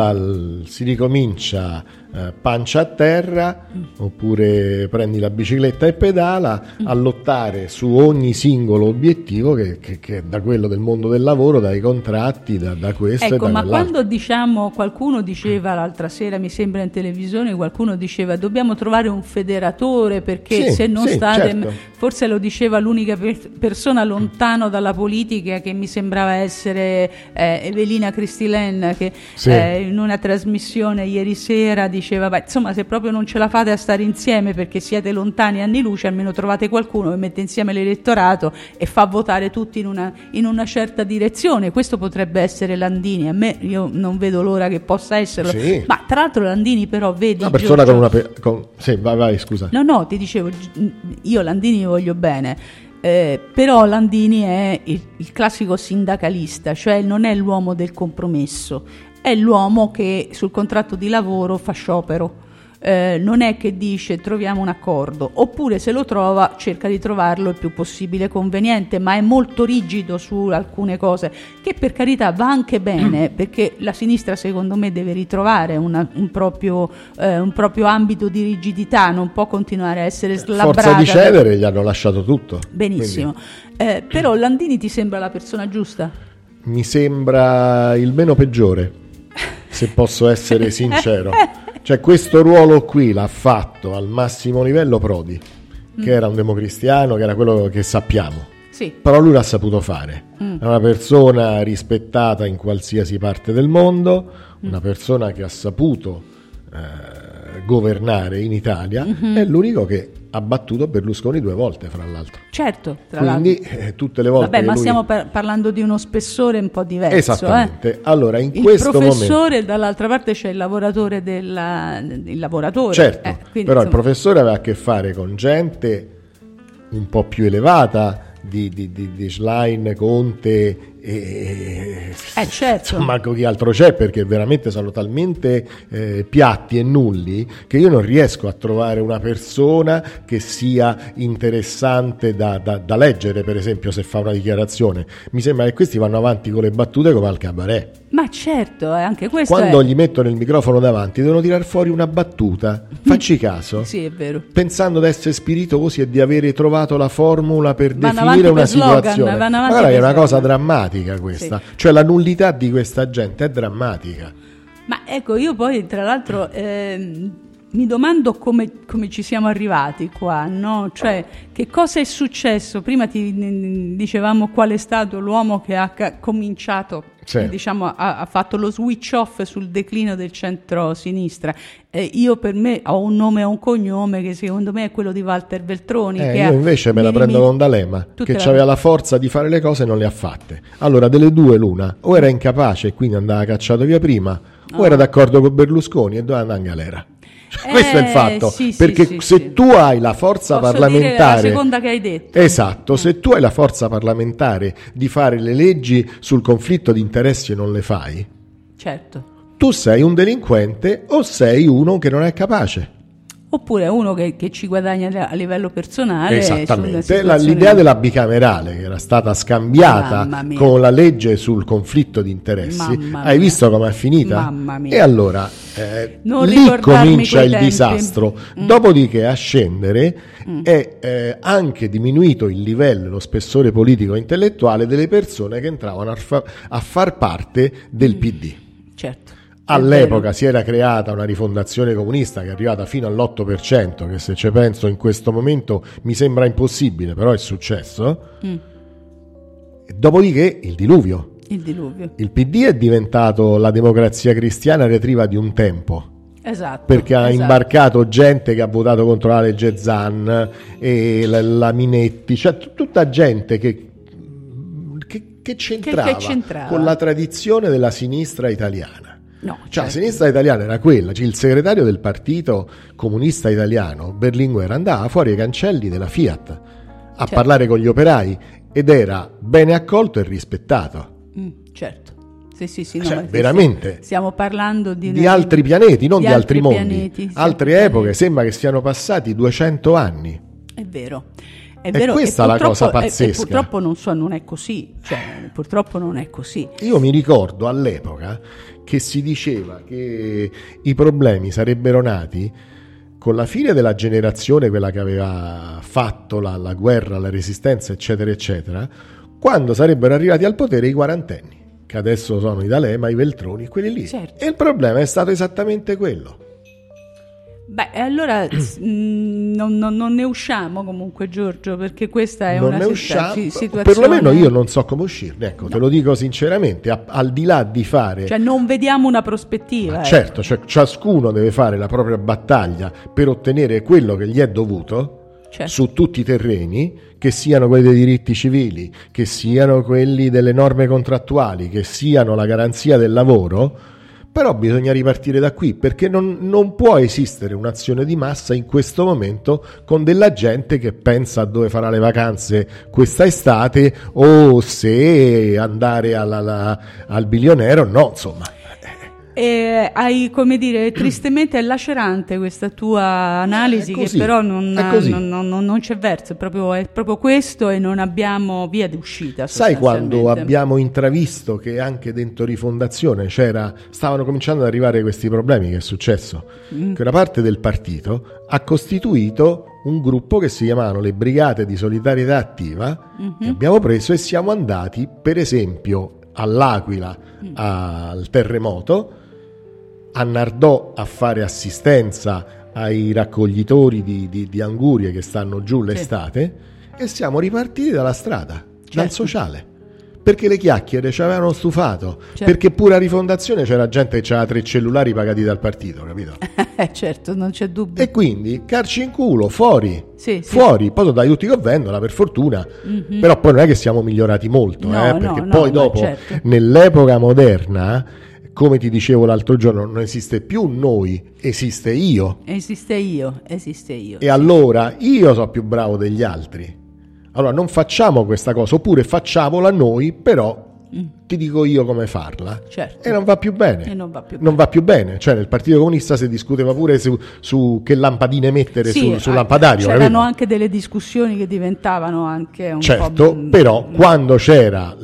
si ricomincia pancia a terra, oppure prendi la bicicletta e pedala, a lottare su ogni singolo obiettivo che è da quello del mondo del lavoro, dai contratti, da questo e da quell'altro. Quando qualcuno diceva l'altra sera, mi sembra in televisione, qualcuno diceva dobbiamo trovare un federatore perché se non state, certo. Forse lo diceva l'unica persona lontano dalla politica che mi sembrava essere Evelina Cristilen che in una trasmissione ieri sera diceva insomma, se proprio non ce la fate a stare insieme perché siete lontani anni luce, almeno trovate qualcuno che mette insieme l'elettorato e fa votare tutti in una certa direzione. Questo potrebbe essere Landini. A me, io non vedo l'ora che possa esserlo, ma tra l'altro Landini però vedi una persona con una vai scusa. No, ti dicevo, io Landini voglio bene, però Landini è il classico sindacalista, cioè non è l'uomo del compromesso, è l'uomo che sul contratto di lavoro fa sciopero. Non è che dice troviamo un accordo, oppure se lo trova cerca di trovarlo il più possibile conveniente, ma è molto rigido su alcune cose, che per carità va anche bene, perché la sinistra secondo me deve ritrovare un proprio ambito di rigidità, non può continuare a essere slabbrata. Forza di cedere, gli hanno lasciato tutto. Benissimo. Però Landini ti sembra la persona giusta? Mi sembra il meno peggiore, se posso essere sincero. Cioè, questo ruolo qui l'ha fatto al massimo livello Prodi, che era un democristiano, che era quello che sappiamo. Sì. Però lui l'ha saputo fare. È una persona rispettata in qualsiasi parte del mondo, una persona che ha saputo governare in Italia, è l'unico che ha battuto Berlusconi 2 volte, fra l'altro. Certo, quindi tutte le volte. Vabbè, ma lui... stiamo parlando di uno spessore un po' diverso. Esattamente. Allora, in il questo professore, momento... dall'altra parte c'è il lavoratore il lavoratore. Certo, quindi, però insomma... il professore aveva a che fare con gente un po' più elevata di Schlein, Conte e certo. Insomma, chi altro c'è, perché veramente sono talmente piatti e nulli che io non riesco a trovare una persona che sia interessante da leggere, per esempio, se fa una dichiarazione. Mi sembra che questi vanno avanti con le battute come al cabaret. Ma certo, anche questo quando gli mettono il microfono davanti devono tirar fuori una battuta, facci caso. Sì, è vero. Pensando di essere spiritosi e di avere trovato la formula per definire una situazione. Guarda, è una cosa drammatica questa, sì. Cioè la nullità di questa gente è drammatica. Ma ecco, io poi tra l'altro mi domando come ci siamo arrivati qua, no? Cioè, che cosa è successo? Prima ti dicevamo qual è stato l'uomo che ha cominciato, sì. Diciamo, ha fatto lo switch off sul declino del centro-sinistra. Io per me ho un nome e un cognome che secondo me è quello di Walter Veltroni. Che io invece me la prendo con D'Alema, che aveva la forza di fare le cose e non le ha fatte. Allora, delle due l'una, o era incapace e quindi andava cacciato via prima, o era d'accordo con Berlusconi e doveva andare in galera. Questo è il fatto, sì, perché sì, se sì. tu hai la forza Posso parlamentare, dire la seconda che hai detto. Esatto, se tu hai la forza parlamentare di fare le leggi sul conflitto di interessi e non le fai, certo, tu sei un delinquente o sei uno che non è capace. Oppure uno che ci guadagna a livello personale. Esattamente, l'idea della bicamerale che era stata scambiata con la legge sul conflitto di interessi, hai visto come è finita? Mamma mia. E allora lì comincia il disastro. Dopodiché a scendere è anche diminuito il livello, lo spessore politico e intellettuale delle persone che entravano a far parte del PD. Certo. All'epoca si era creata una rifondazione comunista che è arrivata fino all'8%, che se ci penso in questo momento mi sembra impossibile, però è successo. E dopodiché il diluvio. Il PD è diventato la Democrazia Cristiana retriva di un tempo. Esatto, perché ha imbarcato gente che ha votato contro la legge Zan e la Minetti, cioè tutta gente che c'entrava con la tradizione della sinistra italiana. No, cioè, la sinistra italiana era quella, cioè il segretario del partito comunista italiano, Berlinguer, andava fuori ai cancelli della Fiat a parlare con gli operai ed era bene accolto e rispettato. Certo. Sì, cioè, veramente stiamo parlando di altri pianeti, non di altri mondi, pianeti, altre epoche. Sembra che siano passati 200 anni. È vero. È questa la cosa pazzesca. Purtroppo non è così, cioè, purtroppo non è così. Io mi ricordo all'epoca che si diceva che i problemi sarebbero nati con la fine della generazione, quella che aveva fatto la guerra, la resistenza, eccetera, eccetera, quando sarebbero arrivati al potere i quarantenni, che adesso sono i D'Alema, i Veltroni, quelli lì. Certo. E il problema è stato esattamente quello. Beh, allora non ne usciamo comunque, Giorgio, perché questa è non una ne usciamo, situazione. perlomeno io non so come uscirne, ecco, te lo dico sinceramente, al di là di fare... Cioè non vediamo una prospettiva. Certo, cioè, ciascuno deve fare la propria battaglia per ottenere quello che gli è dovuto, certo, su tutti i terreni, che siano quelli dei diritti civili, che siano quelli delle norme contrattuali, che siano la garanzia del lavoro. Però bisogna ripartire da qui, perché non può esistere un'azione di massa in questo momento con della gente che pensa a dove farà le vacanze questa estate o se andare al bilionero, no, insomma. Hai, come dire, tristemente è lacerante questa tua analisi, così, che però non c'è verso, è proprio questo, e non abbiamo via d'uscita. Sai, quando abbiamo intravisto che anche dentro Rifondazione stavano cominciando ad arrivare questi problemi, che è successo? Che una parte del partito ha costituito un gruppo che si chiamavano le Brigate di Solidarietà Attiva, che abbiamo preso e siamo andati, per esempio, all'Aquila, al terremoto, a Nardò a fare assistenza ai raccoglitori di angurie che stanno giù l'estate, e siamo ripartiti dalla strada, dal sociale, perché le chiacchiere ci avevano stufato, perché pure a Rifondazione c'era gente che aveva 3 cellulari pagati dal partito, capito? Certo, non c'è dubbio. E quindi carci in culo, fuori, sì. Poi sono dai tutti che vendono, per fortuna, però poi non è che siamo migliorati molto, perché poi dopo, certo, nell'epoca moderna, come ti dicevo l'altro giorno, non esiste più noi, esiste io. Esiste io. E allora io sono più bravo degli altri. Allora non facciamo questa cosa, oppure facciamola noi, però ti dico io come farla. Certo. E non va più bene. Non va più bene. Cioè nel Partito Comunista si discuteva pure su che lampadine mettere sul lampadario. C'erano capito? anche delle discussioni che diventavano anche un po'... però quando c'era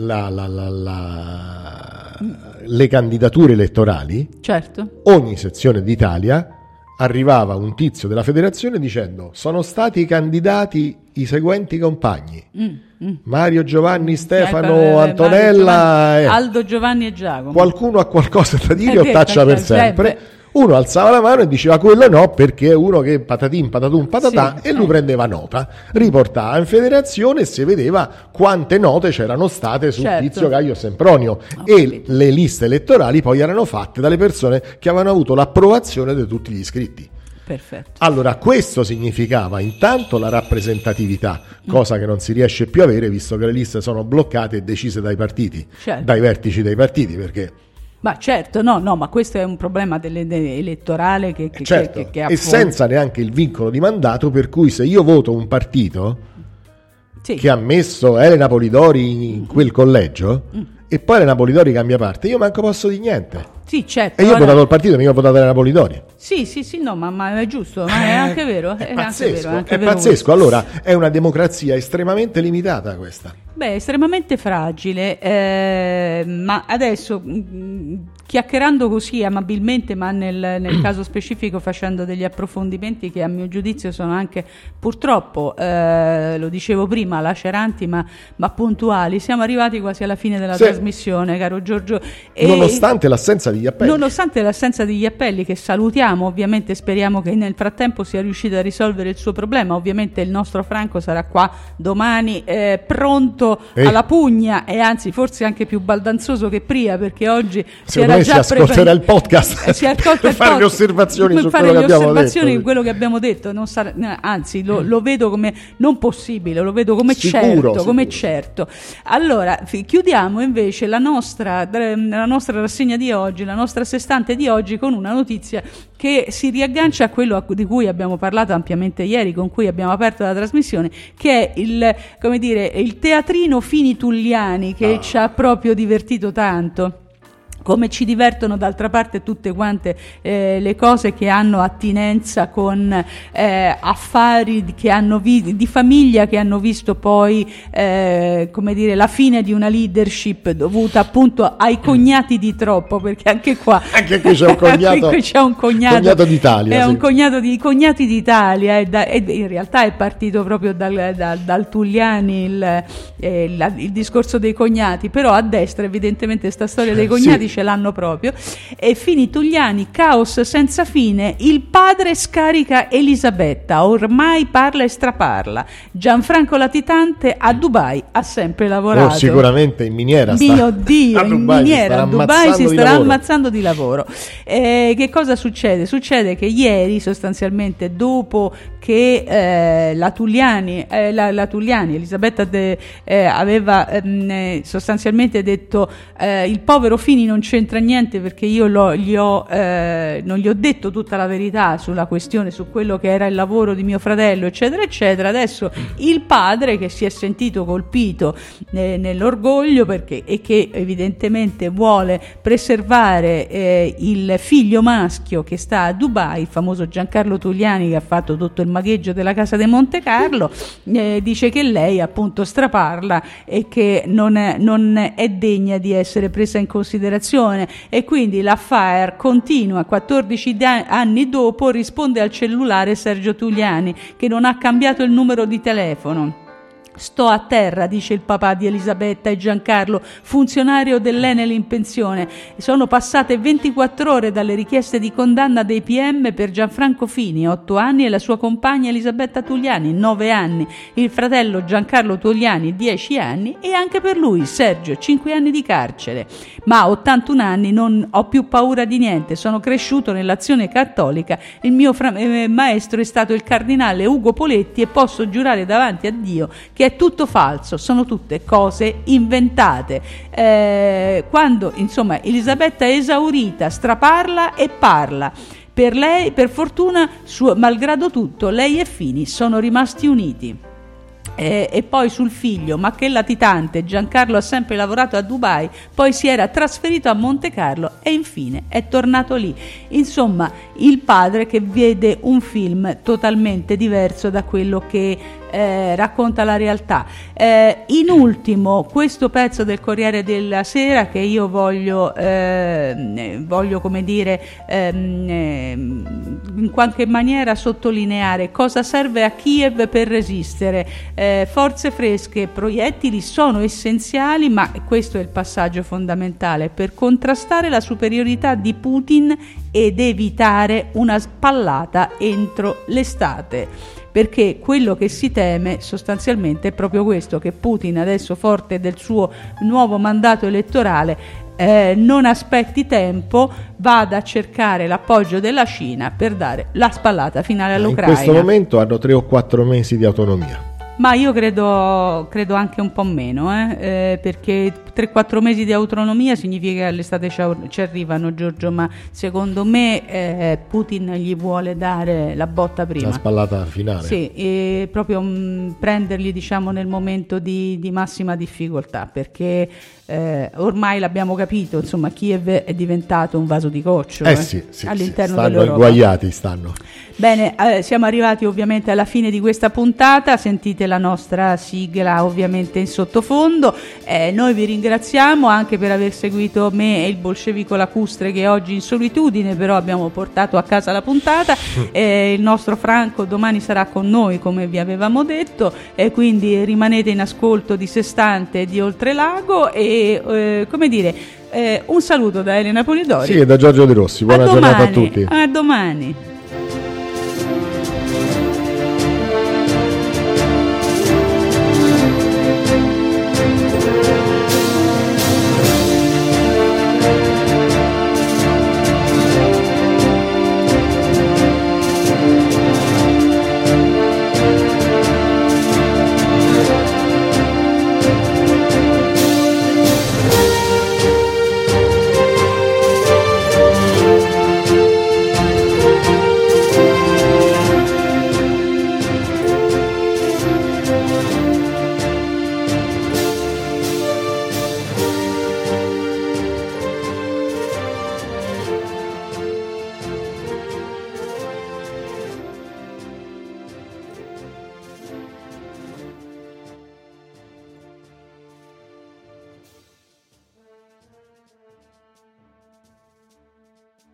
le candidature elettorali, certo, ogni sezione d'Italia arrivava un tizio della federazione dicendo: sono stati candidati i seguenti compagni, Mario, Giovanni, Stefano, Antonella, Aldo, Giovanni e Giacomo. Qualcuno ha qualcosa da dire o taccia per sempre. Uno alzava la mano e diceva quello no, perché è uno che patatin patatum patatà, e lui prendeva nota, riportava in federazione e si vedeva quante note c'erano state sul tizio Caio Sempronio, e le liste elettorali poi erano fatte dalle persone che avevano avuto l'approvazione di tutti gli iscritti. Perfetto. Allora questo significava intanto la rappresentatività, cosa che non si riesce più a avere, visto che le liste sono bloccate e decise dai partiti, dai vertici dei partiti, perché... Ma certo, no, ma questo è un problema elettorale che e senza neanche il vincolo di mandato, per cui se io voto un partito che ha messo Elena Polidori in quel collegio e poi Elena Polidori cambia parte, io manco posso di niente. Sì, certo. E io ho votato il partito, mica ho votato Elena Polidori. Sì, no, ma è giusto, ma è anche vero. È pazzesco. Allora è una democrazia estremamente limitata questa. Beh, estremamente fragile, ma adesso chiacchierando così amabilmente, ma nel caso specifico facendo degli approfondimenti che a mio giudizio sono anche purtroppo, lo dicevo prima, laceranti ma puntuali, siamo arrivati quasi alla fine della trasmissione, caro Giorgio. Nonostante l'assenza degli appelli. Nonostante l'assenza degli appelli, che salutiamo, ovviamente speriamo che nel frattempo sia riuscito a risolvere il suo problema. Ovviamente il nostro Franco sarà qua domani, pronto alla pugna, e anzi forse anche più baldanzoso che prima, perché oggi si ascolterà il podcast per fare le osservazioni su quello che abbiamo detto. Quello che abbiamo detto non sarà, anzi lo vedo come non possibile, lo vedo come sicuro. certo. Allora chiudiamo invece la nostra rassegna di oggi, la nostra sestante di oggi, con una notizia che si riaggancia a quello di cui abbiamo parlato ampiamente ieri, con cui abbiamo aperto la trasmissione, che è il teatrino Fini Tulliani, che ci ha proprio divertito tanto, come ci divertono d'altra parte tutte quante le cose che hanno attinenza con affari di famiglia, che hanno visto poi la fine di una leadership dovuta appunto ai cognati di troppo, perché anche qui c'è un cognato d'Italia, un cognato di cognati d'Italia, e in realtà è partito proprio dal Tulliani il discorso dei cognati, però a destra evidentemente sta storia dei cognati ce l'hanno proprio. E fini Tugliani, caos senza fine, il padre scarica Elisabetta, ormai parla e straparla. Gianfranco Latitante a Dubai ha sempre lavorato. Sicuramente in miniera Mio Dio, in miniera a Dubai si starà lavoro. ammazzando di lavoro. Che cosa succede? Succede che ieri, sostanzialmente, dopo che la Tugliani, Elisabetta aveva sostanzialmente detto il povero Fini non c'entra niente perché io non gli ho detto tutta la verità sulla questione, su quello che era il lavoro di mio fratello, eccetera eccetera. Adesso il padre, che si è sentito colpito nell'orgoglio e che evidentemente vuole preservare il figlio maschio che sta a Dubai, il famoso Giancarlo Tugliani, che ha fatto tutto il magheggio della casa di Monte Carlo, dice che lei appunto straparla e che non è degna di essere presa in considerazione, e quindi l'affaire continua. 14 anni dopo risponde al cellulare Sergio Tugliani, che non ha cambiato il numero di telefono. Sto a terra, dice il papà di Elisabetta e Giancarlo, funzionario dell'Enel in pensione. Sono passate 24 ore dalle richieste di condanna dei PM per Gianfranco Fini, 8 anni, e la sua compagna Elisabetta Tugliani, 9 anni. Il fratello Giancarlo Tugliani, 10 anni, e anche per lui, Sergio, 5 anni di carcere. Ma a 81 anni non ho più paura di niente, sono cresciuto nell'azione cattolica, il mio maestro è stato il cardinale Ugo Poletti e posso giurare davanti a Dio che è tutto falso, sono tutte cose inventate. Quando insomma Elisabetta è esaurita, straparla e parla. Per lei, per fortuna, malgrado tutto, lei e Fini sono rimasti uniti. E poi sul figlio, ma che latitante, Giancarlo ha sempre lavorato a Dubai, poi si era trasferito a Monte Carlo e infine è tornato lì. Insomma, il padre che vede un film totalmente diverso da quello che racconta la realtà. In ultimo, questo pezzo del Corriere della Sera che io voglio come dire in qualche maniera sottolineare: cosa serve a Kiev per resistere? Forze fresche, proiettili sono essenziali, ma questo è il passaggio fondamentale per contrastare la superiorità di Putin ed evitare una spallata entro l'estate. Perché quello che si teme sostanzialmente è proprio questo, che Putin adesso, forte del suo nuovo mandato elettorale, non aspetti tempo, vada a cercare l'appoggio della Cina per dare la spallata finale all'Ucraina. In questo momento hanno 3 o 4 mesi di autonomia. Ma io credo anche un po' meno, perché 3-4 mesi di autonomia significa che all'estate ci arrivano, Giorgio, ma secondo me Putin gli vuole dare la botta prima. La spallata finale. Sì, e proprio prenderli, diciamo, nel momento di massima difficoltà, perché ormai l'abbiamo capito, insomma, Kiev è diventato un vaso di coccio all'interno stanno dell'Europa. Inguaiati stanno. Bene, siamo arrivati ovviamente alla fine di questa puntata, sentite la nostra sigla ovviamente in sottofondo, noi vi ringraziamo anche per aver seguito me e il bolscevico lacustre, che oggi in solitudine però abbiamo portato a casa la puntata. Il nostro Franco domani sarà con noi, come vi avevamo detto, e quindi rimanete in ascolto di Sestante e di Oltrelago e come dire, un saluto da Elena Polidori. Sì, e da Giorgio De Rossi, buona giornata a tutti. A domani.